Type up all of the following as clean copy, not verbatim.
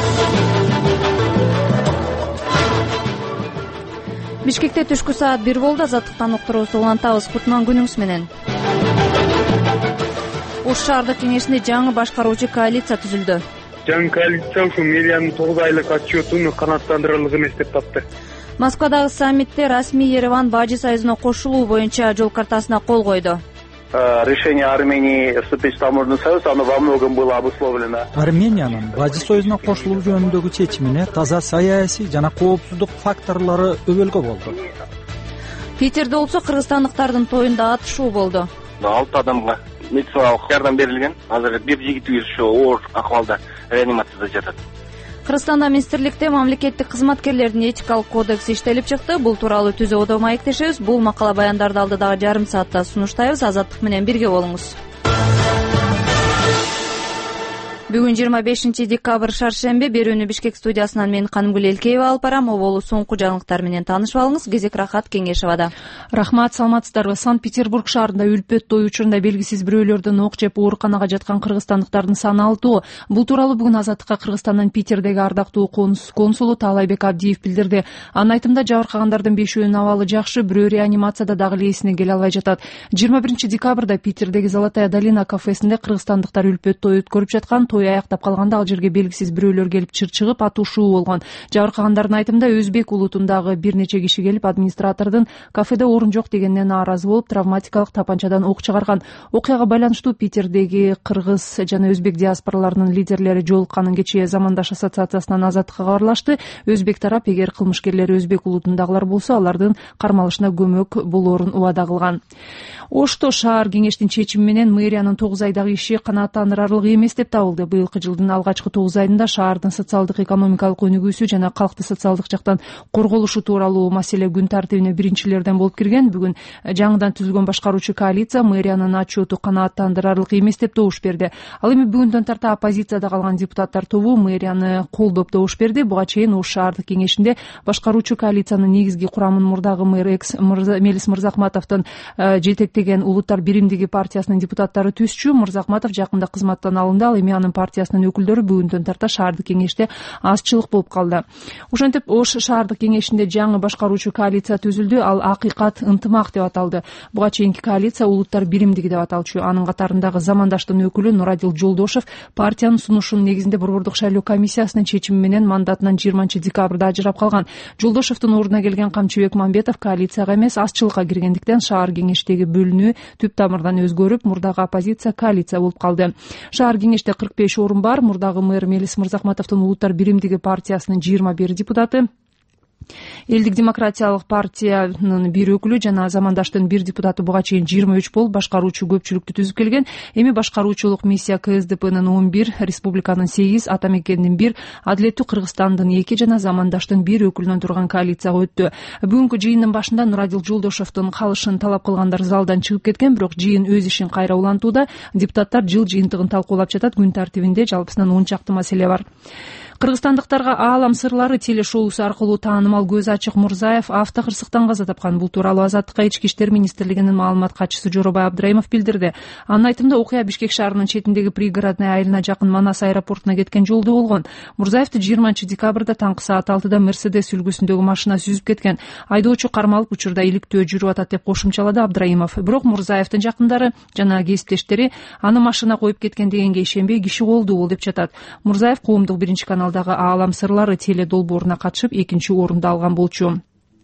Бишкекте түшкү саат 1 болду. Азаттыктан уктуруубузду улантабыз. Кутман күнүңүз менен. Ош шаардык кеңешинде жаңы башкаруучу коалиция түзүлдү. Жаңы коалиция ушу мэриянын 9 айлык отчетун канааттандырырлык эмес деп тапты. Москвадагы саммитте расмий Ереван Бажы союзуна кошулуу боюнча жол картасына кол койду. Решение Армении вступить в таможенный союз, оно во многом было обусловлено. Армениянын Бажы союзуна кошулуу жөнүндөгү чечимине таза саясий жана коопсуздук факторлору өбөлгө болду. Питерде болсо кыргызстандыктардын тоюнда атышуу болду. 6 адамга медициналык жардам берилген. Азыр бир жигитибиз ушу оор акыбалда реанимацияда жатат. Кыргызстанда министрликте мамлекеттик кызматкерлердин этикалык кодекси иштелип чыкты. Бул тууралуу Түз Оодо маектешебиз. Бул макала баяндарды алдыдагы жарым саатта сунуштайбыз. Азаттык менен бирге болуңуз. Бүгүн 25 декабрь шаршембе. Берүүнү Бишкек студиясынан мен Канымгүл Элкеева алып барам. Оболу соңку жаңылыктар менен таанышып алыңыз. Кезек Рахат Кеңешевада. Рахмат, саламатсыздарбы. Санкт-Петербург шаарында үлпөт той учурунда белгисиз бирөөлөрдөн ок жеп ооруканага жаткан кыргызстандыктардын саны 6. Бул тууралуу бүгүн Азаттыкка Кыргызстандын Питердеги ардактуу консулу Таалайбек Абдиев билдирди. Анын айтымында жабыркагандардын 5-өөнүн абалы жакшы, бирөө реанимацияда дагы эле эсине келе албай жатат. 21 декабрда Питердеги Золотая долина кафесинде кыргызстандыктар үлпөт той өткөрүп жаткан. Той аяктап калганда ал жерге белгисиз бирөөлөр келип чыгып атышуу болгон. Жабыркагандардын айтымында өзбек улутундагы бир нече киши келип администратордун кафеде орун жок дегенине нааразы болуп травматикалык тапанчадан ок чыгарган. Окуяга байланыштуу Питердеги кыргыз жана өзбек диаспораларынын лидерлери жолукканын кечээ Замандаш ассоциациясынан Азаттыкка кабарлашты. Өзбек тарап эгер кылмышкерлер өзбек улутундагылар болсо алардын кармалышына көмөк болоорун убада кылган. Ошто шаар кеңештин чечими менен мэриянын 9 айдагы иши канааттандырарлык эмес деп табылды. Быйылкы жылдын алгачкы 9 айында шаардын социалдык экономикалык өнүгүүсү жана калкты социалдык жактан корголушу тууралуу маселе күн тартибине биринчилерден болуп кирген. Бүгүн жаңыдан түзүлгөн башкаруучу коалиция мэриянын отчету канааттандырарлык эмес деп добуш берди. Ал эми бүгүндөн тарта оппозицияда калган депутаттар тобу мэрияны колдоп добуш берди. Буга чейин Ош шаардык кеңешинде башкаруучу коалициянын негизги курамын мурдагы мэр Мелис Мырзахматовдун жетектеген Улуттар биримдиги партиясынын депутаттары түзчү. Мырзахматов жакында кызматтан алынды. Ал эми анын партиясынын өкүлдөрү бүгүндөн тарта шаардык кеңеште азчылык болуп калды. Ошентип Ош шаардык кеңешинде жаңы башкаруучу коалиция түзүлдү. Ал акыйкат ынтымак деп аталды. Буга чейинки коалиция Улуттар биримдиги деп аталчу. Анын катарындагы Замандаштын өкүлү Нурадил Жолдошев партиянын сунушунун негизинде борбордук шайлоо комиссиясынын чечими менен мандатынан 20 декабрда ажырап калган. Жолдошевдун ордуна келген Камчыбек Мамбетов коалицияга эмес азчылыкка киргендиктен шаар кеңештеги бөлүнүү түп тамырдан өзгөрүп, мурдагы оппозиция коалиция болуп калды. Шаар кеңеште 45 орун бар. Мурдагы мэр Мелис Мырзахматовдун Улуттар биримдиги партиясынын 21 депутаты, Элдик демократиялык партиянын бир өкүлү жана Замандаштын бир депутаты буга чейин 23 болуп башкаруучу көпчүлүктү түзүп келген. Эми башкаруучулук миссия КСДПнын 11, республиканын 8, Ата мекендин 1, Адилеттүү Кыргызстандын 2 жана Замандаштын бир өкүлүнөн турган коалицияга өттү. Бүгүнкү жыйындын башында Нурадил Жолдошевдун калышын талап кылгандар залдан чыгып кеткен, бирок жыйын өз ишин кайра улантууда. Депутаттар жыл жыйынтыгын талкуулап жатат. Күн тартибинде жалпысынан 10 чакты маселе бар. Кыргызстандыктарга Аалам сырлары телешоусу аркылуу таанымал көз ачык Мурзаев автокырсыктан каза тапкан. Бул тууралуу Азаттыкка Ички иштер министрлигинин маалымат катчысы Жоробай Абдраимов билдирди. Анын айтымында окуя Бишкек шаарынын четиндеги пригородный айылына жакын Манас аэропортуна кеткен жолдо болгон. Мурзаевди 20 декабрда таңкы саат 6-да Мерседес үлгүсүндөгү машина сүзүп кеткен. Айдоочу кармалып учурда иликтөө жүрүп атат деп кошумчалады Абдраимов. Бирок Мурзаевдин жакындары жана кесиптештери аны машина коюп кеткен дегенге ишенбей киши колду бол деп жатат. Мурзаев коомдук биринчи каналдагы Аалам сырлары теле долбооруна катышып 2-чи орунду алган болчу.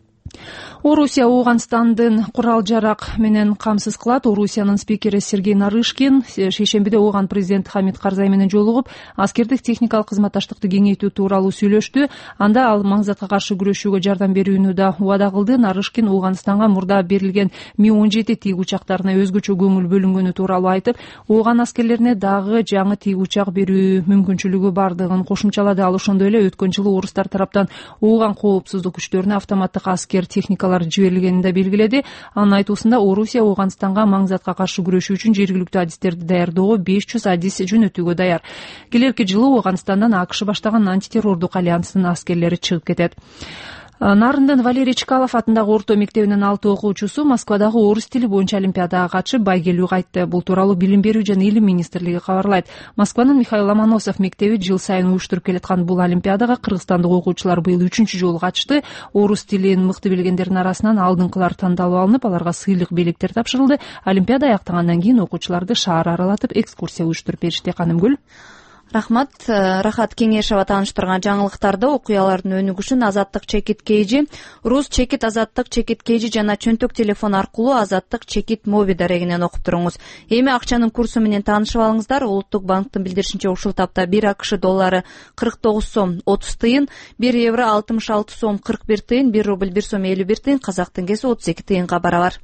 Орусия Ооганстандын курал жарак менен камсыз кылат. Орусиянын спикери Сергей Нарышкин шейшембиде Ооган президенти Хамид Карзай менен жолугуп, аскердик техникалык кызматташтыкты кеңейтүү тууралуу сүйлөштү. Анда ал маңзатка каршы күрөшүүгө жардам берүүнү да убада кылды. Нарышкин Ооганстанга мурда берилген Ми-17 тиги учактарына өзгөчө көңүл бөлүнгөнү тууралуу айтып, Ооган аскерлерине дагы жаңы тиги учак берүү мүмкүнчүлүгү бардыгын кошумчалады. Ал ошондой эле өткөн жылы орустар тараптан Ооган коопсуздук күчтөрүнө автоматтык аскер техникалар жиберилгенин да белгиледи. Анын айтуусунда Орусия Ооганстанга маңзатка каршы күрөшүү үчүн жергиликтүү адистерди даярдоого 500 адис жөнөтүүгө даяр. Келерки жылы Ооганстандан АКШ баштаган антитеррордук альянстын аскерлери чыгып кетет. Нарындын Валерий Чкалов атындагы орто мектебинин 6 окуучусу Москвадагы орус тили боюнча олимпиадага катышып байгелүү кайтты. Бул тууралуу Билим берүү жана илим министрлиги кабарлайт. Москванын Михаил Ломоносов мектеби жыл сайын уюштуруп келаткан бул олимпиадага кыргызстандык окуучулар быйыл 3-чү жолу катышты. Орус тилин мыкты билгендердин арасынан алдыңкылар тандалып алынып, аларга сыйлык белектер тапшырылды. Олимпиада аяктагандан кийин окуучуларды шаар аралатып экскурсия уюштуруп беришти. Канымгүл. Рахмат. Рахат Кеңешева тааныштырган жаңылыктарды окуялардын өнүгүшүн Азаттык чекит кейжи, Рус чекит Азаттык чекит кейжи жана чөнтөк телефон аркылуу Азаттык чекит моби дарегинен окуп туруңуз. Эми акчанын курсу менен таанышып алыңыздар. Улуттук банктын билдиришинче ушул тапта 1 АКШ доллары 49 сом 30 тыйын, 1 евро 66 сом 41 тыйын, 1 рубль 1 сом 51 тыйын, казак теңгеси 32 тыйынга барабар.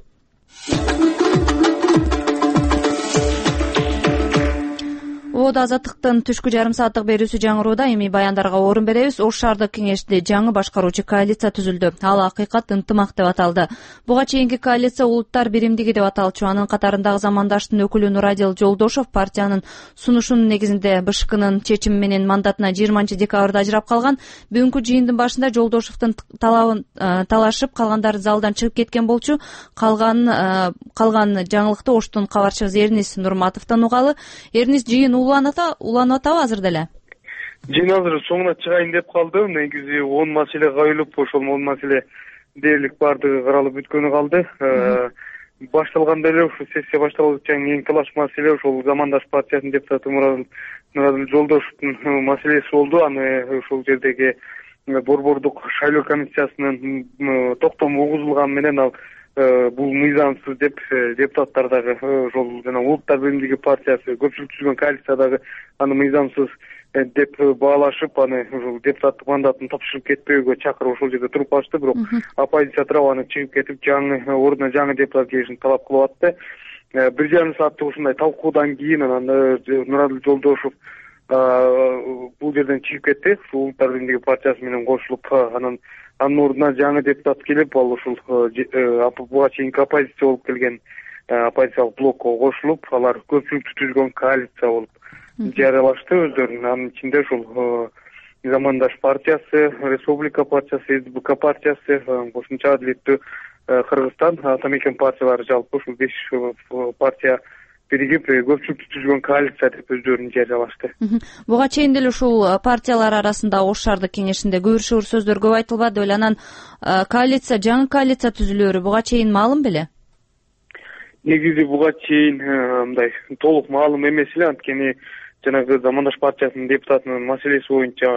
Ободо Азаттыктын түшкү жарым сааттык берүүсү жаңырууда. Эми баяндарга орун беребиз. Ош шаардык кеңеште жаңы башкаруучу коалиция түзүлдү. Ал акыйкат ынтымак деп аталды. Буга чейинки коалиция улуттар биримдиги деп аталчу. Анын катарындагы замандаштын өкүлү Нурадил Жолдошов партиянын сунушунун негизинде БШКнын чечими менен мандатына 20-декабрда ажырап калган. Бүгүнкү жыйындын башында Жолдошовдун талабын талашып, калгандары залдан чыгып кеткен болчу. Калган жаңылыкты Оштун кабарчысы Эрнис Нурматовдон угалы. Эрнис, жыйын уланып атабы азыр деле? Жыйын азыр соңуна чыгайын деп калды. Негизи 10 маселе коюлуп, ошол 10 маселе дээрлик бардыгы каралып бүткөнү калды. Башталганда эле ушу сессия башталган эң талаш маселе ошол замандаш партиясынын депутаты Нурадил Жолдошовдун маселеси болду. Аны ошол жердеги борбордук шайлоо комиссиясынын токтому угузулганы менен ал бул мыйзамсыз деп депутаттар дагы ошол жана улуттар биримдиги партиясы көпчүлүк түзгөн коалициядагы аны мыйзамсыз деп баалашып, аны ошол депутаттык мандатын тапшырып кетпөөгө чакырып ошол жерде туруп калышты. Бирок оппозиция тарабы аны чыгып кетип, ордуна жаңы депутат келишин талап кылып атты. 1,5 сааттык ушундай талкуудан кийин анан Нурадил Жолдошов бул жерден чыгып кетти. Улуттар биримдиги партиясы менен кошулуп, анын ордуна жаңы депутат келип, ал ушул буга чейинки оппозиция болуп келген оппозициялык блокко кошулуп, алар көпчүлүктү түзгөн коалиция болуп жарыялашты өздөрүн. Анын ичинде ушул замандаш партиясы, Республика партиясы, СБК партиясы, кошумча Адилеттүү Кыргызстан, Атамекен партиялары жалпы ушул 5 партия биригип көпчүлүктү түзгөн коалиция деп өздөрүн жарыялашты. Буга чейин деле ушул партиялар арасында Ош шаардык кеңешинде көбүршүр сөздөр көп айтылбады беле. Анан жаңы коалиция түзүлөөрү буга чейин маалым беле? Негизи буга чейин мындай толук маалым эмес эле, анткени жанагы замандаш партиясынын депутатынын маселеси боюнча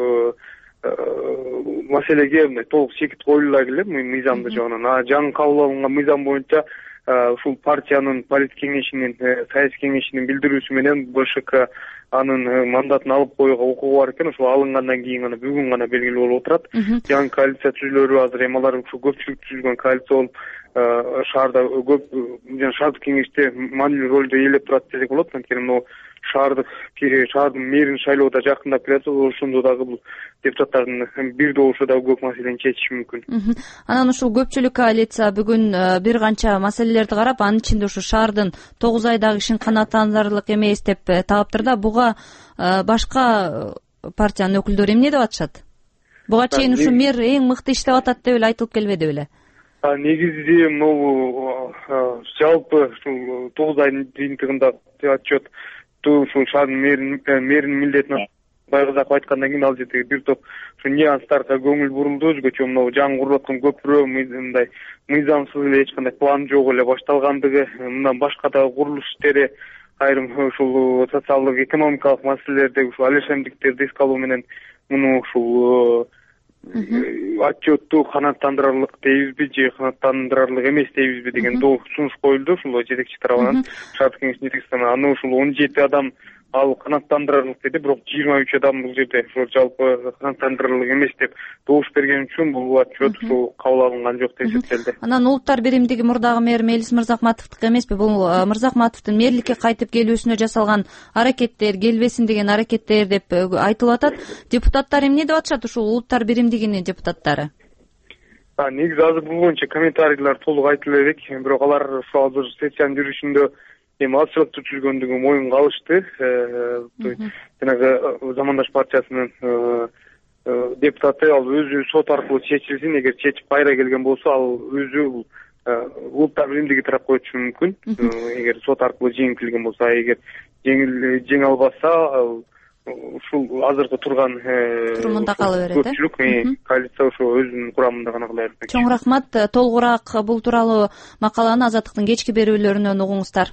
маселеге мындай толук чекит коюла эле мыйзамдуу жагынан. Жаңы кабыл алынган мыйзам боюнча ушул партиянын политик кеңешинин, саясий кеңешинин билдирүүсү менен БШК анын мандатын алып коюуга укугу бар экен. Ошол алынгандан кийин гана бүгүн гана белгилүү болуп отурат. Жаңы коалиция түзүлөрү азыр эми алар ушу көпчүлүк түзүлгөн коалиция болуп, шаарда шаардык кеңеште маанилүү ролду ээлеп турат десек болот. Анткени могу шаардын мэрин шайлоодо жакындап келатат. Ошондо дагы бул депутаттардын бир добушу дагы көп маселени чечиши мүмкүн. Анан ушул көпчүлүк коалиция бүгүн бир канча маселелерди карап, анын ичинде ушу шаардын 9 айдагы ишин канааттандырырлык эмес деп таптырда. Буга башка партиянын өкүлдөрү эмне деп атышат? Буга чейин ушу мэр эң мыкты иштеп атат деп эле айтылып келбеди беле? Негизи могу жалпы ушул 9 айдын жыйынтыгында отчет ушул шаардын мэринин милдетин байгызаков айткандан кийин ал жердеги бир топ ушу нюанстарга көңүл бурулду. Өзгөчө мына жаңы курулуп аткан көпүрө мындай мыйзамсыз эле эч кандай план жок эле башталгандыгы, мындан башка дагы курулуш иштери, айрым ушул социалдык экономикалык маселелердеги ушул алешемдиктерди эске алуу менен муну ушул отчетту канааттандырарлык дейбизби же канааттандырарлык эмес дейбизби деген сунуш коюлду ушул жетекчи тарабынан, шаардык кеңештин жетекчиси тарабынан. Аны ушул 17 адам ал канааттандырарлык деди, бирок 23 адам бул жерде ушул жалпы канааттандырарлык эмес деп добуш берген үчүн бул отчет ушул кабыл алынган жок деп эсептелди. Анан улуттар биримдиги мурдагы мэр Мелис Мырзахматовдуку эмеспи? Бул Мырзахматовдун мэрликке кайтып келүүсүнө жасалган аракеттер, келбесин деген аракеттер деп айтылып атат. Депутаттар эмне деп атышат, ушул улуттар биримдигинин депутаттары? Негизи азыр бул боюнча комментарийлер толук айтыла элек, бирок алар ушул азыр сессиянын жүрүшүндө эми азчылыкты түзгөндүгүн моюнга алышты. Жанагы замандаш партиясынын депутаты ал өзү сот аркылуу чечилсин. Эгер чечип кайра келген болсо, ал өзү улуттар биримдиги тарапка өтүшү мүмкүн. Эгер сот аркылуу жеңилтилген болсо, эгер жеңе албаса, ушул азыркы турган турумунда кала берет. Көпчүлүк коалиция ошо өзүнүн курамында гана кала берет. Чоң рахмат. Толугураак бул тууралуу макаланы Азаттыктын кечки берүүлөрүнөн угуңуздар.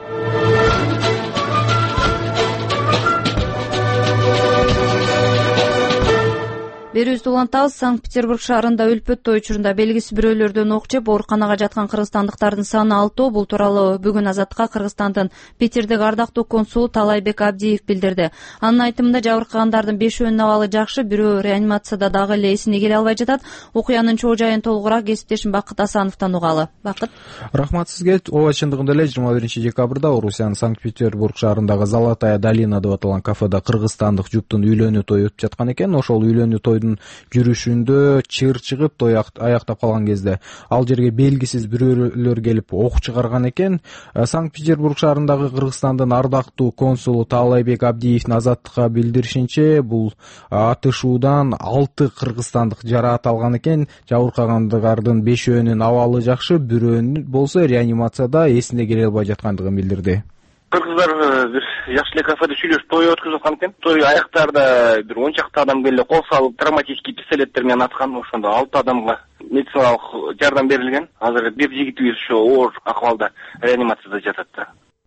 Берүүбүздү улантабыз. Санкт-Петербург шаарында үлпөт той учурунда белгисиз бирөөлөрдөн ок жеп ооруканага жаткан кыргызстандыктардын саны 6. Бул тууралуу бүгүн Азаттыкка Кыргызстандын Питирдеги ардактуу консулу Талайбек Абдиев билдирди. Анын айтымында жабыркагандардын 5-өөнүн абалы жакшы, бирөө реанимацияда дагы эле эсине келе албай жатат. Окуянын чоо жайын толугураак кесиптешим Бакыт Асановдон угалы. Бакыт. Рахмат сизге. Ооба, чындыгында эле 21-декабрда Орусиянын Санкт-Петербург шаарындагы Золотая долина деп аталган кафеде кыргызстандык жуптун үйлөнүү тою өтүп жаткан экен. Ошол үйлөнүү той жүрүшүндө чыр чыгып той аяктап калган кезде ал жерге белгисиз бирөөлөр келип ок чыгарган экен. Санкт-Петербург шаарындагы Кыргызстандын ардактуу консулу Талайбек Абдиевдин Азаттыкка билдиришинче, бул атышуудан 6 кыргызстандык жараат алган экен. Жабыркагандардын 5-өөнүн абалы жакшы, бирөөнүн болсо реанимацияда эсине келе албай жаткандыгын билдирди. Кыргыздар бир жакшы эле кафеде сүйлөшүп той өткүзүп аткан экен. Той аяктарда бир 10 чакты адам келип кол салып, травматический пистолеттер менен аткан. Ошондо 6 адамга медициналык жардам берилген. Азыр бир жигитибиз ошо оор акыбалда реанимацияда жатат да.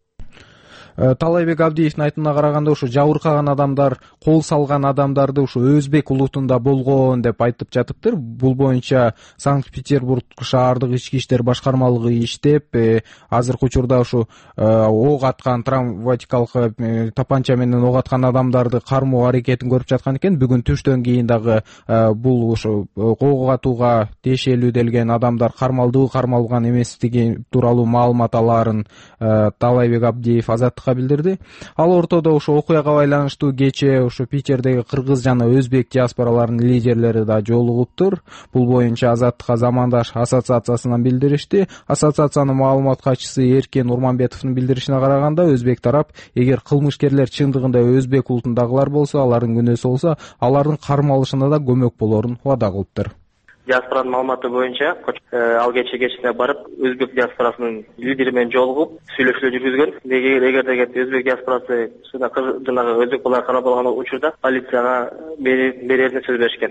Талайбек Абдиевдин айтымына караганда, ушу жабыркаган адамдар, кол салган адамдарды ушу өзбек улутунда болгон деп айтып жатыптыр. Бул боюнча Санкт-Петербург шаардык ички иштер башкармалыгы иштеп, азыркы учурда ушу ок аткан, травматикалык тапанча менен ок аткан адамдарды кармоо аракетин көрүп жаткан экен. Бүгүн түштөн кийин дагы бул ушу ок атууга тиешелүү делген адамдар кармалдыбы, кармалган эместиги тууралуу маалымат алаарын Талайбек Абдиев Азаттыкка билдирди. Ал ортодо ошо окуяга байланыштуу кечээ ошо Питердеги кыргыз жана өзбек диаспораларынын лидерлери да жолугуптур. Бул боюнча Азаттыкка замандаш ассоциациясынан билдиришти. Ассоциациянын маалымат катчысы Эркен Урманбетовдун билдиришине караганда, өзбек тарап эгер кылмышкерлер чындыгында өзбек улутундагылар болсо, алардын күнөөсү болсо, алардын кармалышына да көмөк болорун убада кылыптыр. Диаспоранын маалыматы боюнча ал кечине барып, өзбек диаспорасынын лидери менен жолугуп, сүйлөшүүлөр жүргүзгөн. Эгерде өзбек диаспорасы жанагы өзбек балалар карап алган учурда полицияга берерине сөз беришкен.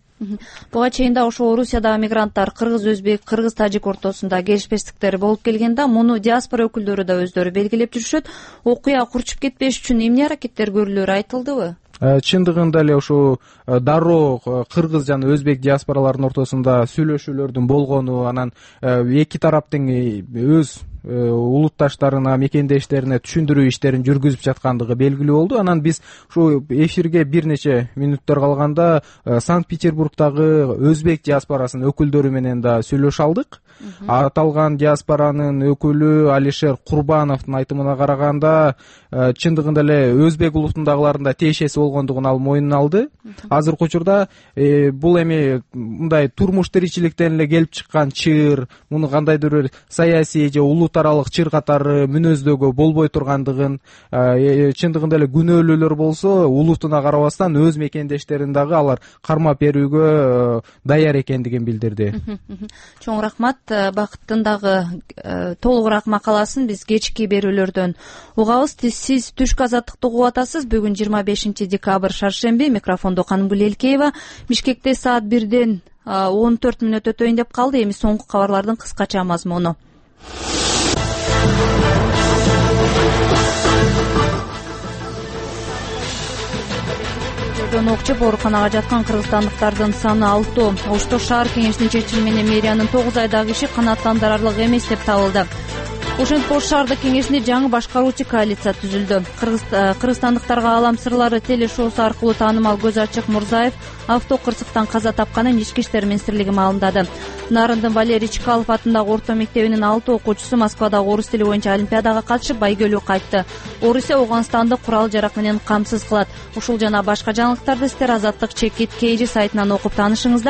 Буга чейин да ошо Орусиядагы мигранттар кыргыз-өзбек, кыргыз-тажик ортосунда келишпестиктер болуп келгенде, муну диаспора өкүлдөрү да өздөрү белгилеп жүрүшөт. Окуя курчуп кетпеш үчүн эмне аракеттер көрүлөрү айтылдыбы? Чындыгында эле ушу дароо кыргыз жана өзбек диаспораларынын ортосунда сүйлөшүүлөрдүн болгону, анан эки тараптын өз улутташтарына, мекендештерине түшүндүрүү иштерин жүргүзүп жаткандыгы белгилүү болду. Анан биз ушу эфирге бир нече мүнөттөр калганда Санкт-Петербургдагы өзбек диаспорасынын өкүлдөрү менен да сүйлөшө алдык. Аталган диаспоранын өкүлү Алишер Курбановдун айтымына караганда, чындыгында эле өзбек улутундагылардын да тиешеси болгондугун ал мойнуна алды. Азыркы учурда бул эми мындай турмуш тиричиликтен эле келип чыккан чыр, муну кандайдыр бир саясий же улут аралык чыр катары мүнөздөгө болбой тургандыгын, чындыгында эле күнөөлүүлөр болсо улутуна карабастан өз мекендештерин дагы алар кармап берүүгө даяр экендигин билдирди. Чоң рахмат. Бакыттын дагы толугураак макаласын биз кечки берүүлөрдөн угабыз. Сиз түшкү Азаттыкты угуп атасыз. Бүгүн 25-декабрь шаршемби. Микрофондо Канымгүл Элкеева. Бишкекте саат 1-ден 14 мүнөт өтөйүн деп калды. Эми соңку кабарлардын кыскача мазмуну. Ок жеп ооруканага жаткан кыргызстандыктардын саны 6. Ошто шаар кеңешинин чечими менен мэриянын 9 айдагы иши канааттандырарлык эмес деп табылды. Ошентип Ош шаардык кеңешинде жаңы башкаруучу коалиция түзүлдү. Кыргызстандыктарга алам сырлары телешоусу аркылуу таанымал көз ачык Мурзаев авто кырсыктан каза тапканын Ички иштер министрлиги маалымдады. Нарындын Валерий Чкалов атындагы орто мектебинин 6 окуучусу Москвадагы орус тили боюнча олимпиадага катышып байгөлүү кайтты. Орусия Ооганстанды курал-жарак менен камсыз кылат. Ушул жана башка жаңылыктарды сиздер Азаттык /KG сайтынан окуп таанышыңыздар.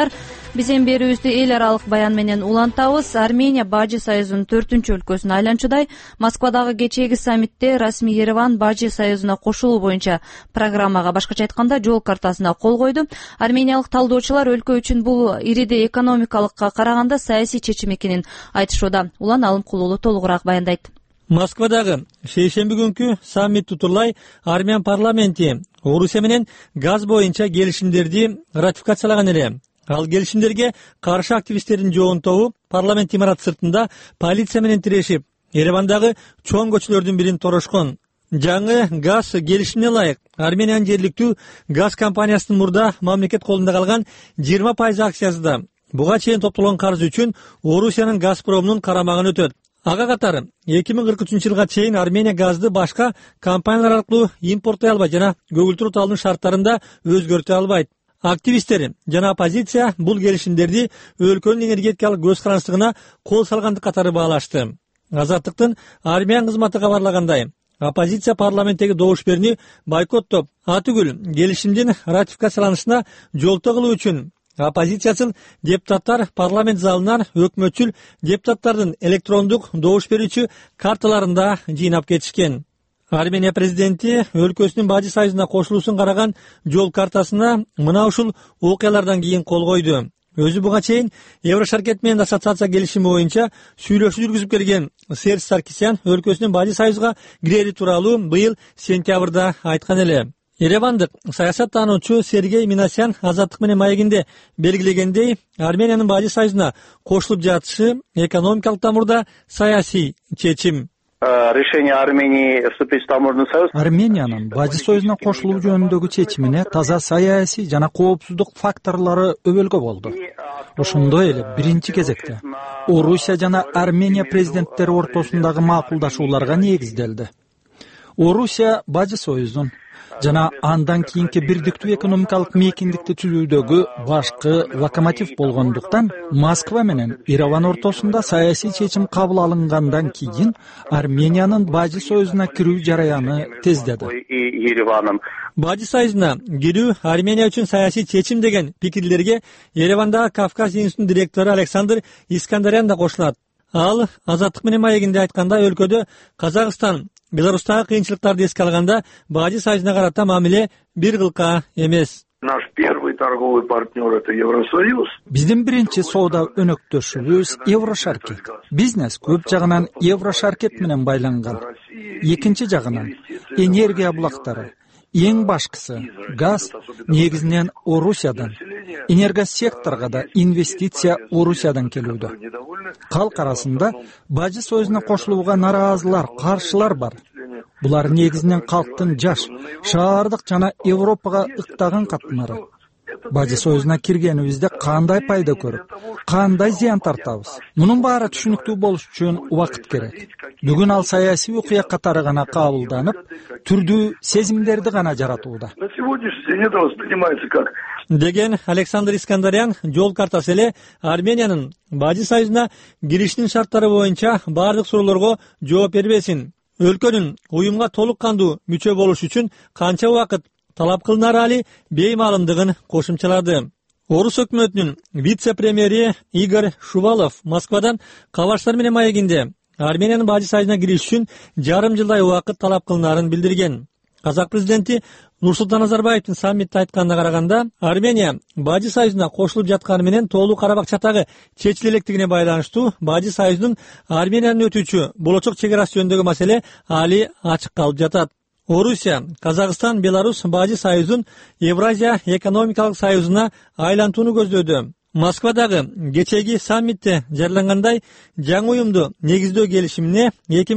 Биздин берүүбүздү эл аралык баян менен улантабыз. Армения Бажы союзунун 4-чү өлкөсүн айланчудай. Москвадагы кечээги саммитте расмий Ереван Бажы союзуна кошулуу боюнча программага, башкача айтканда жол картасына кол койду. Армениялык талдоочулар өлкө үчүн бул ириде экономикалыкка караганда саясий чечим экенин айтышууда. Улан Алымкулуулу толугураак баяндайт. Москвадагы шейшемби күнкү саммит тутурлай армян парламенти Орусия менен газ боюнча келишимдерди ратификациялаган эле. Ал келишимдерге каршы активисттердин жоонтогу парламент имараты сыртында полиция менен тирешип, Еревандагы чоң көчөлөрдүн бирин торошкон. Жаңы газ келишимине ылайык Армениянын жергиликтүү газ компаниясынын мурда мамлекет колунда калган 20% акциясы да буга чейин топтолгон карыз үчүн Орусиянын Газпромунун карамагына өтөт. Ага катары 2043-жылга чейин Армения газды башка компаниялар аркылуу импорттой албайт жана көгүлтүрүү талоонун шарттарында өзгөртө албайт. Активисттер жана оппозиция бул келишимдерди өлкөнүн энергетикалык көз карандысына кол салгандык катары баалашты. Азаттыктын армян кызматы кабарлагандай, оппозиция парламенттеги добуш берүүнү бойкоттоп, атүгүл келишимдин ратификацияланышына жолтоо кылуу үчүн оппозициячыл депутаттар парламент залынан өкмөтчүл депутаттардын электрондук добуш берүүчү карталарында жыйнап кетишкен. Армения президенти өлкөсүнүн Бажы союзуна кошулуусун караган жол картасына мына ушул окуялардан кийин кол койду. Өзү буга чейин Еврошаркет менен ассоциация келишими боюнча сүйлөшүү жүргүзүп келген Серж Саркисян өлкөсүнүн Бажы союзга кирери тууралуу быйыл сентябрда айткан эле. Еревандык саясат таануучу Сергей Минасян Азаттык менен маегинде белгилегендей, Армениянын Бажы союзуна кошулуп жатышы экономикалык тамырда саясий чечим. Решение Армении вступить в таможенный союз. Армениянын Бажы союзуна кошулуу жөнүндөгү чечимине таза саясий жана коопсуздук факторлору өбөлгө болду. Ошондой эле биринчи кезекте Орусия жана Армения президенттери ортосундагы макулдашууларга негизделди. Орусия Бажы союзун жана андан кийинки бирдиктүү экономикалык мейкиндикти түзүүдөгү башкы локомотив болгондуктан Москва менен Ереван ортосунда саясий чечим кабыл алынгандан кийин Армениянын Бажы союзуна кирүү жараяны тездеди. Бажы союзуна кирүү Армения үчүн саясий чечим деген пикирлерге Еревандагы Кавказ институтунун директору Александр Искандарян да кошулат. Ал Азаттык менен маегинде айтканда өлкөдө Казакстан, Беларустагы кыйынчылыктарды эске алганда Бажы союзуна карата мамиле бир кылка эмес. Наш первый торговый партнер это Евросоюз. Биздин биринчи соода өнөктөшүбүз Еврошаркет. Бизнес көп жагынан Еврошаркет менен байланган. Экинчи жагынан энергия булактары. Эң башкысы газ негизинен Орусиядан. Энергосекторго да инвестиция Орусиядан келүүдө. Калк арасында Бажы союзуна кошулууга нараазылар, каршылар бар. Булар негизинен калктын жаш, шаардык жана Европага ыктаган катмары. Бажы союзуна киргенибизде кандай пайда көрүп, кандай зыян тартабыз? Мунун баары түшүнүктүү болуш үчүн убакыт керек. Бүгүн ал саясий окуя катары гана кабылданып, түрдүү сезимдерди гана жаратууда. На сегодняшний день это воспринимается как деген Александр Искандарян жол картасы эле Армениянын Бажы союзуна киришинин шарттары боюнча баардык суроолорго жооп бербесин. Өлкөнүн уюмга толук кандуу мүчө болуш үчүн канча убакыт талап кылынары али беймаалымдыгын кошумчалады. Орус өкмөтүнүн вице-премьери Игорь Шувалов Москвадан кабарчылар менен маегинде Армениянын Бажы союзуна кириш үчүн жарым жылдай убакыт талап кылынарын билдирген. Казак президенти Нурсултан Назарбаевдин саммитте айтканына караганда, Армения Бажы союзуна кошулуп жатканы менен тоолуу Карабак чатагы чечиле электигине байланыштуу Бажы союзунун Армениядан өтүүчү болочок чек арасы жөнүндөгү маселе али ачык калып жатат. Орусия, Казакстан, Беларусь Бажы союзун Евразия экономикалык союзуна айлантууну көздөдү. Москвадагы кечээги саммитте жарыялангандай жаңы уюмду негиздөө келишимине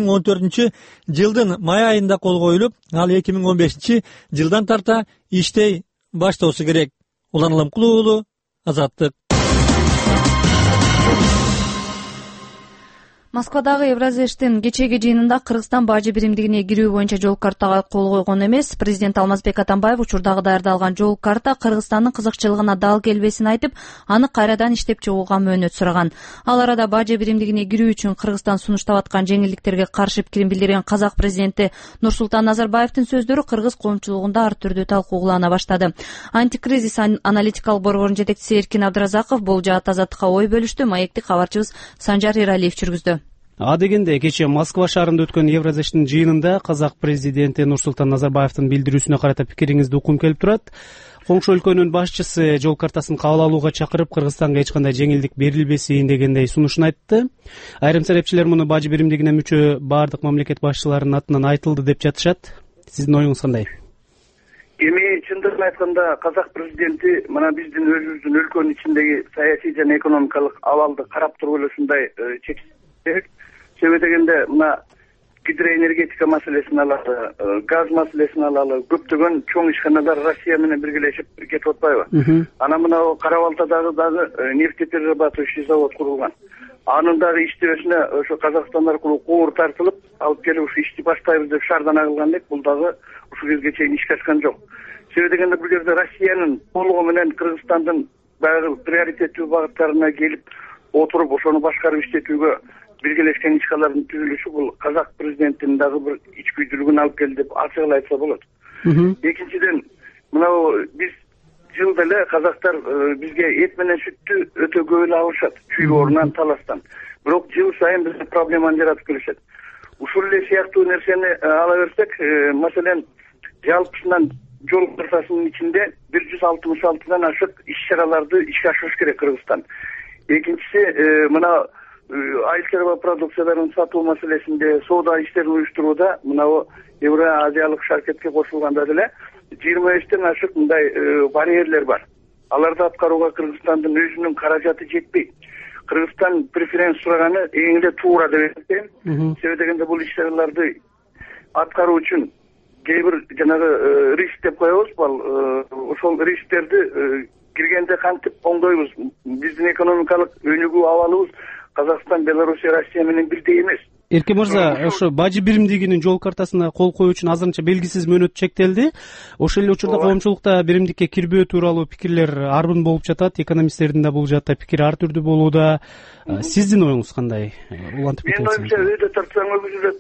2014-жылдын май айында кол коюлуп, ал 2015-жылдан тарта иштей баштоосу керек. Улан Алымкулуулу, Азаттык. Москвадагы Евразештин кечээги жыйынында Кыргызстан бажы биримдигине кирүү боюнча жол картага кол койгон эмес. Президент Алмазбек Атамбаев учурдагы даярдалган жол карта Кыргызстандын кызыкчылыгына дал келбесин айтып, аны кайрадан иштеп чыгууга мөөнөт сураган. Ал арада бажы биримдигине кирүү үчүн Кыргызстан сунуштап аткан жеңилдиктерге каршы пикирин билдирген казак президенти Нурсултан Назарбаевдин сөздөрү кыргыз коомчулугунда ар түрдүү талкуулана баштады. Антикризис аналитикалык борборунун жетекчиси Эркин Абдыразаков бул жаатта азаттыкка ой бөлүштү. Маекти кабарчыбыз Санжар Иралиев жүргүздү. Дегенде кечээ Москва шаарында өткөн Евразештин жыйынында казак президенти Нурсултан Назарбаевдин билдирүүсүнө карата пикириңизди уккум келип турат. Коңшу өлкөнүн башчысы жол картасын кабыл алууга чакырып, Кыргызстанга эч кандай жеңилдик берилбесин дегендей сунушун айтты. Айрым серепчилер муну бажы биримдигине мүчө баардык мамлекет башчыларынын атынан айтылды деп жатышат. Сиздин оюңуз кандай? Эми чындыгын айтканда казак президенти мына биздин өзүбүздүн өлкөнүн ичиндеги саясий жана экономикалык абалды карап туруп эле ушундай чечим керек. Себеби дегенде мына гидроэнергетика маселесин алалы, газ маселесин алалы, көптөгөн чоң ишканалар Россия менен биргелешип кетип атпайбы? Анан мына Кара-Балтадагы дагы нефтеперерабатывающий завод курулган. Анын дагы иштебесине ошо Казакстан аркылуу куур тартылып, алып келип ушу ишти баштайбыз деп шаардан агылган элек, бул дагы ушул кезге чейин ишке ашкан жок. Себеби дегенде бул жерде Россиянын толугу менен Кыргызстандын баягы приоритеттүү багыттарына келип отуруп, ошону башкарып иштетүүгө биргелешкен ишкалардын түзүлүшү бул казак президентинин дагы бир ичкүйдүүлүгүн алып келди деп ачык эле айтса болот. Экинчиден, мына биз жылда эле казактар бизге эт менен сүттү өтө көп эле алышат, чүй-боорунан, таластан. Бирок жыл сайын бизге проблеманы жаратып келишет. Ушул эле сыяктуу нерсени ала берсек, маселен, жалпысынан жол картасынын ичинде 166 ашык иш-чараларды ишке ашырыш керек Кыргызстан. Экинчиси, мына айыл чарба продукцияларын сатуу маселесинде, соода иштерин уюштурууда мына Евразиялык шаркетке кошулганда деле 25тен ашык мындай барьерлер бар. Аларды аткарууга Кыргызстандын өзүнүн каражаты жетпейт. Кыргызстан преференция сураганы эң эле туура деп эсептейм. Себеби дегенде бул иш-чараларды аткаруу үчүн кээ бир жанагы риск деп коебуз, ошол рисктерди киргенде кантип оңдойбуз? Биздин экономикалык өнүгүү абалыбыз Казакстан, Белоруссия, Россия менен бирдей эмес. Эркин мырза, ошо бажы биримдигинин жол картасына кол коюу үчүн азырынча белгисиз мөөнөт чектелди. Ошол эле учурда коомчулукта биримдикке кирбөө тууралуу пикирлер арбын болуп жатат. Экономисттердин да бул жаатта пикири ар түрдүү болууда. Сиздин оюңуз кандай? Улантып кетесиңиз? Менин оюмча өйдө тартсаң өгүзүлөт,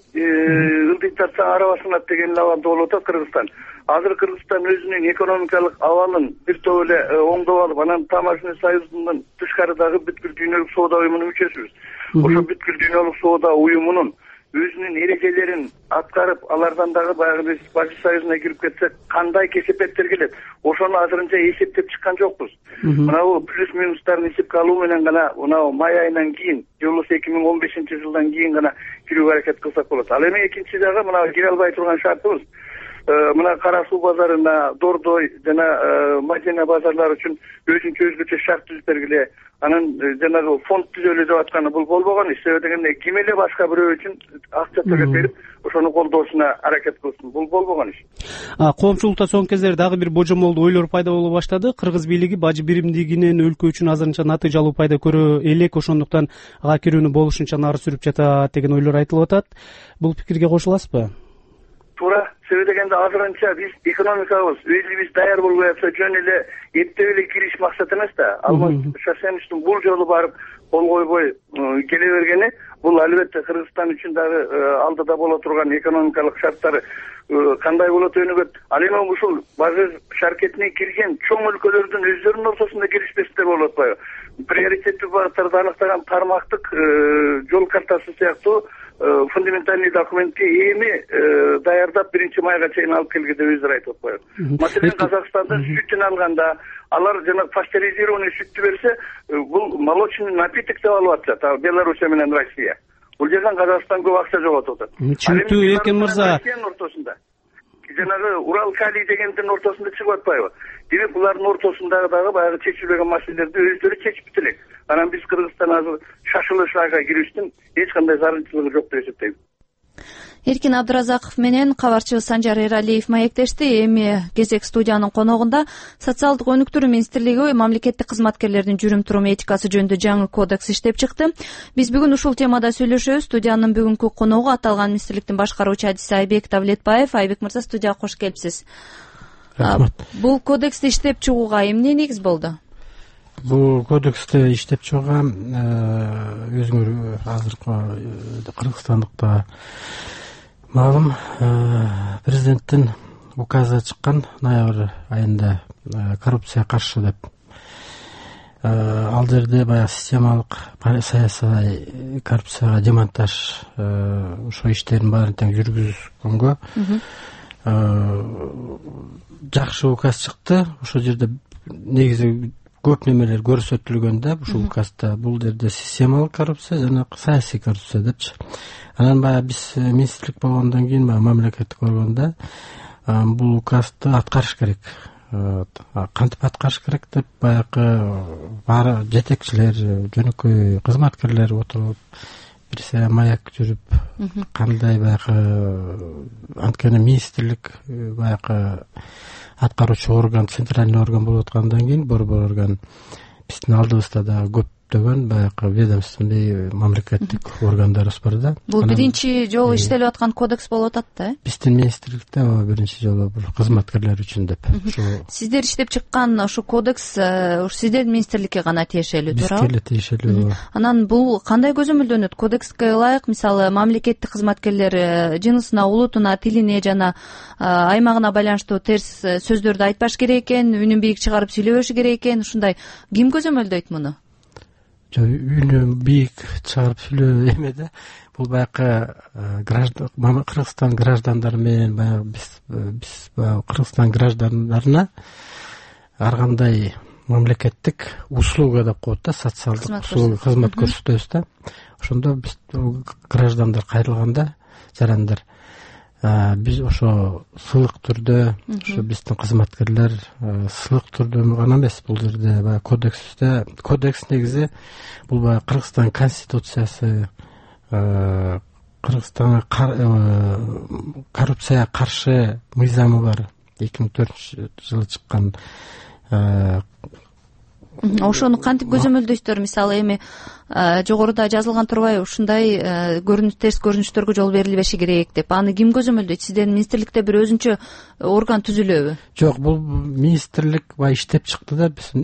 ылдый тартсаң арабасынат деген абалда болуп атат Кыргызстан. Азыр Кыргызстан өзүнүн экономикалык абалын бир топ эле оңдоп алып, анан Таможенный союзунун тышкарыдагы бүткүл дүйнөлүк соода уюмунун мүчөсүбүз. Ошо бүткүл дүйнөлүк соода уюмунун өзүнүн эрежелерин аткарып, алардан дагы баягы биз бажы союзуна кирип кетсек, кандай кесепеттер келет? Ошону азырынча эсептеп чыккан жокпуз. Мына бул плюс минустарын эсепке алуу менен гана мына май айынан кийин, же болбосо 2015-жылдан кийин гана кирүүгө аракет кылсак болот. Ал эми экинчи дагы мына кире албай турган шартыбыз. Мына Кара суу базарына, Дордой жана Мадина базарлары үчүн өзгөчө шарт түзүп бергиле. Анан жанагы фонд түзөлү деп атканы бул болбогон иш. Себеби дегенде ким эле башка бирөө үчүн акча төлөп берип, ошону колдоосуна аракет кылсын. Бул болбогон иш. Коомчулукта соңку кездери дагы бир божомолдуу ойлор пайда боло баштады. Кыргыз бийлиги бажы биримдигинен өлкө үчүн азырынча натыйжалуу пайда көрө элек, ошондуктан ага кирүүнү болушунча нары сүрүп жатат деген ойлор айтылып атат. Бул пикирге кошуласызбы? Туура. Себеби дегенде азырынча биз экономикабыз өзүбүз даяр болбой атса, жөн эле эптеп эле кириш максат эмес да. Алмаз Шашеновичтин бул жолу барып кол койбой келе бергени бул албетте Кыргызстан үчүн дагы алдыда боло турган экономикалык шарттары кандай болот өнүгөт. Ал эми ушул бажы шаркетине кирген чоң өлкөлөрдүн өздөрүнүн ортосунда киришпестер болуп атпайбы? Приоритеттүү багыттарды аныктаган тармактык жол картасы сыяктуу фундаментальный документке эми даярдап 1-майга чейин алып келге деп өздөрү айтып атпайбы? Маселен, Казакстандын сүтүн алганда, алар жана пастеризированный сүттү берсе, бул молочный напиток деп алып атышат, Белоруссия менен Россия. Бул жерден Казакстан көп акча жоготуп атат. Түшүнүктүү Эркин мырза. Жанагы Урал Калий дегендин ортосунда чыгып атпайбы? Демек, булардын ортосундагы дагы баягы чечилбеген маселелерди өздөрү чечип бителек. Анан биз Кыргызстан азыр шашылыш айга кирүүчүнүн эч кандай зарылчылыгы жок деп эсептейм. Эркин Абдыразаков менен кабарчыбыз Санжар Эралиев маектешти. Эми кезек студиянын коногунда Социалдык өнүктүрүү министрлиги мамлекеттик кызматкерлердин жүрүм-турум этикасы жөнүндө жаңы кодекс иштеп чыкты. Биз бүгүн ушул темада сөйлөшөбүз. Студиянын бүгүнкү коногу аталган министрликтин башкаруучу адиси Айбек Давлетбаев. Айбек мырза, студияга кош келипсиз. Рахмат. Бул кодексти иштеп чыгууга эмне негиз болду? Бул кодексти иштеп чыгууга өзүңөр азыркы Кыргызстандыкта маалым, президенттин указы чыккан ноябрь айында коррупцияга каршы деп. Ал жерде баягы системалык саясий коррупцияга демонтаж ошо иштердин баарын тең жүргүзгөнгө жакшы указ чыкты. Ошол жерде негизи көп немелер көрсөтүлгөн да ушул указда. Бул жерде системалык коррупция жана саясий коррупция депчи. Анан баягы биз министрлик болгондон кийин баягы мамлекеттик органда бул указды аткарыш керек. Кантип аткарыш керек деп баягы баары жетекчилер, жөнөкөй кызматкерлер отуруп, бир маяк жүрүп, кандай баягы анткени министрлик баягы аткаруучу орган, центральный орган болуп аткандан кийин борбор орган биздин алдыбызда да көптөгөн баягы ведомственный мамлекеттик органдарыбыз бар да. Бул биринчи жолу иштелип аткан кодекс болуп атат да, биздин министрликте биринчи жолу бул кызматкерлер үчүн деп. Сиздер иштеп чыккан ушул кодекс сиздердин министрликке гана тиешелүү, туурабы? Бизге эле тиешелүү. Анан бул кандай көзөмөлдөнөт? Кодекске ылайык, мисалы, мамлекеттик кызматкерлер жынысына, улутуна, тилине жана аймагына байланыштуу терс сөздөрдү айтпаш керек экен, үнүн бийик чыгарып сүйлөбөшү керек экен. Ушундай ким көзөмөлдөйт муну? Үнүн бийик чыгарып сүйлөө эме да. Бул баягы Кыргызстан граждандары менен баягы биз Кыргызстан граждандарына ар кандай мамлекеттик услуга деп коет да, социалдык услуга, кызмат көрсөтөбүз да. Ошондо биз граждандар кайрылганда, жарандар, биз ошо сыйлык түрдө, ошо биздин кызматкерлер сыйлык түрдө гана эмес, бул жерде баягы кодекс негизи бул баягы Кыргызстан конституциясы, Кыргызстан коррупцияга каршы мыйзамы бар, 2004-жылы чыккан. Ошону кантип көзөмөлдөйсүздөр? Мисалы, эми жогоруда жазылган турбайбы, ушундай терс көрүнүштөргө жол берилбеши керек деп. Аны ким көзөмөлдөйт? Сиздердин министрликте бир өзүнчө орган түзүлөбү? Жок, бул министрлик баягы иштеп чыкты да. Биз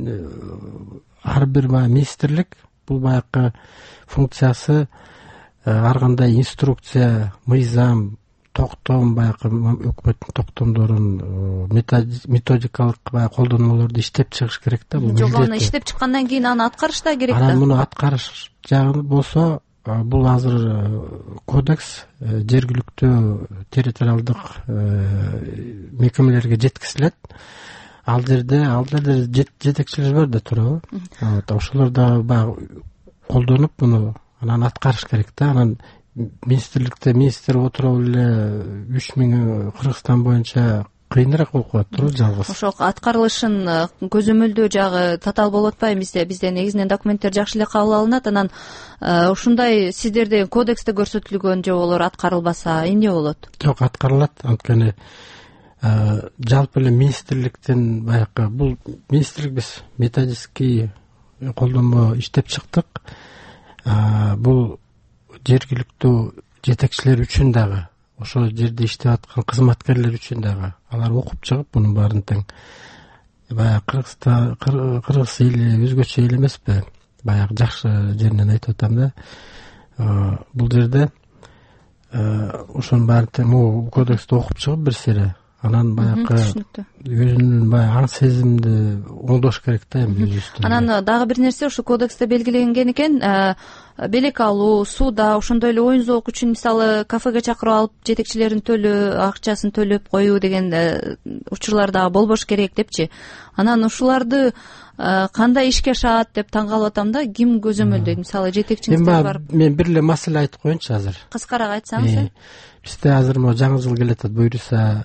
ар бир министрлик бул баягы функциясы, ар кандай инструкция, мыйзам, токтом, баягы өкмөттүн токтомдорун, методикалык баягы колдонмолорду иштеп чыгыш керек да. Бул жок, аны иштеп чыккандан кийин аны аткарыш да керек да. Анан муну аткарыш жагы болсо, бул азыр кодекс жергиликтүү территориалдык мекемелерге жеткизилет. Ал жерде жетекчилер бар да, туурабы? Ошолор да баягы колдонуп муну анан аткарыш керек да. Анан министрликте министр отуруп эле 3000 Кыргызстан боюнча кыйыныраак болуп калат, туурабы, жалгыз. Ошол аткарылышын көзөмөлдөө жагы татаал болуп атпайбы? Бизде негизинен документтер жакшы эле кабыл алынат. Анан ушундай сиздерде кодексте көрсөтүлгөн жоболор аткарылбаса эмне болот? Жок, аткарылат. Анткени жалпы эле министрликтин баягы бул министрлик биз методический колдонмо иштеп чыктык. Бул жергиликтүү жетекчилер үчүн дагы, ошол жерде иштеп аткан кызматкерлер үчүн дагы, алар окуп чыгып мунун баарын тең баягы кыргыз эли өзгөчө эл эмеспи, баягы жакшы жеринен айтып атам да. Бул жерде ошонун баарын тең кодексти окуп чыгып бир сере, анан баягы өзүнүн баягы аң сезимди оңдош керек да. Эми анан дагы бир нерсе, ушу кодексте белгиленген экен, белек алуу, сууда, ошондой эле оюн зоок үчүн, мисалы, кафеге чакырып алып жетекчилерин акчасын төлөп коюу деген учурлар дагы болбош керек депчи. Анан ушуларды кандай ишке ашат деп таң калып атам да. Ким көзөмөлдөйт? Мисалы, жетекчиңиздер бар. Мен бир эле маселе айтып коеюнчу азыр. Кыскараак айтсаңыз. Бизде азыр жаңы жыл келатат, буюрса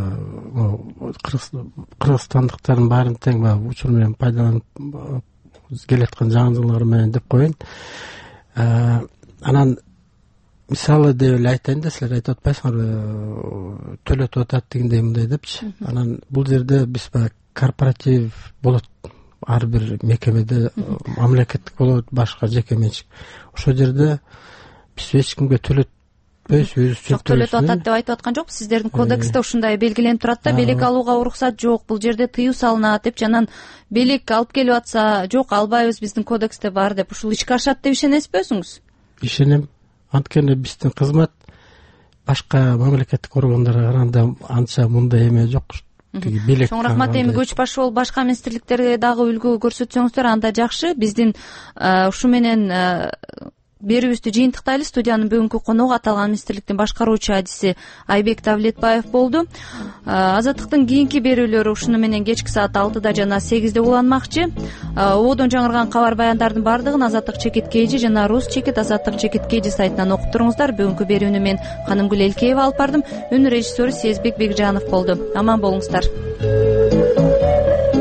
кыргызстандыктардын баарын тең учур менен пайдаланып келаткан жаңы жылдар менен деп коеюн. Анан мисалы деп эле айтайын да, силер айтып атпайсыңарбы төлөтүп атат дегендей мындай депчи. Анан бул жерде биз баягы корпоратив болот, ар бир мекемеде мамлекеттик болот, башка жеке менчик. Ошол жерде биз эч кимге төлөтпөйбүз. Жок, төлөтүп атат деп айтып аткан жокпуз. Сиздердин кодексте ушундай белгиленип турат да, белек алууга уруксат жок, бул жерде тыюу салынат депчи. Анан белек алып келип атса, жок албайбыз, биздин кодексте бар деп, ушул ишке ашат деп ишенесизби өзүңүз? Ишенем. Анткени биздин кызмат башка мамлекеттик органдарга караганда анча мындай эме жок. Чоң рахмат. Эми көч башы болуп башка министрликтерге дагы үлгү көрсөтсөңүздөр анда жакшы. Биздин ушу менен берүүбүздү жыйынтыктайлы. Студиянын бүгүнкү коногу аталган министрликтин башкаруучу адиси Айбек Давлетбаев болду. Азаттыктын кийинки берүүлөрү ушуну менен кечки саат 6-да жана 8-де уланмакчы. Ободон жаңырган кабар баяндардын бардыгын Азаттык чекит KG жана Рус чекит Азаттык чекит KG сайтынан окуп туруңуздар. Бүгүнкү берүүнү мен Канымгүл Элкеева алып бардым. Үн режиссеру Сезбек Бекжанов болду. Аман болуңуздар.